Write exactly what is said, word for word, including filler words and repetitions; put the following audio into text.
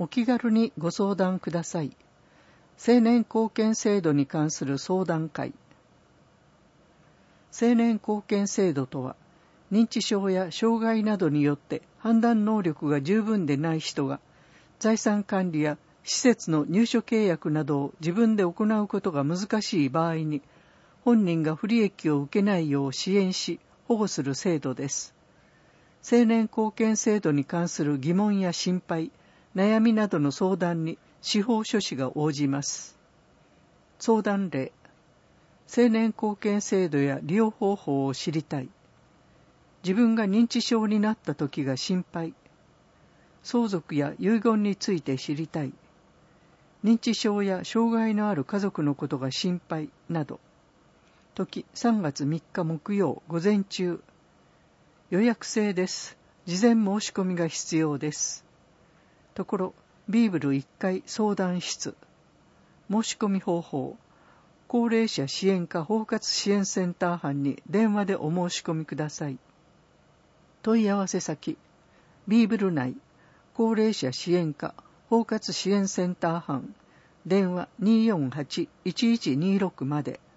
お気軽にご相談ください。青年貢献制度に関する相談会。青年貢献制度とは、認知症や障害などによって判断能力が十分でない人が、財産管理や施設の入所契約などを自分で行うことが難しい場合に、本人が不利益を受けないよう支援し、保護する制度です。青年貢献制度に関する疑問や心配、悩みなどの相談に司法書士が応じます。相談例、青年貢献制度や利用方法を知りたい。自分が認知症になった時が心配。相続や遺言について知りたい。認知症や障害のある家族のことが心配など。時さんがつみっか木曜午前中。予約制です。事前申し込みが必要です。ところ、ビーブルいっかい相談室。申し込み方法。高齢者支援課包括支援センター班に電話でお申し込みください。問い合わせ先。ビーブル内、高齢者支援課包括支援センター班。電話 にーよんはち いちいちにーろく まで。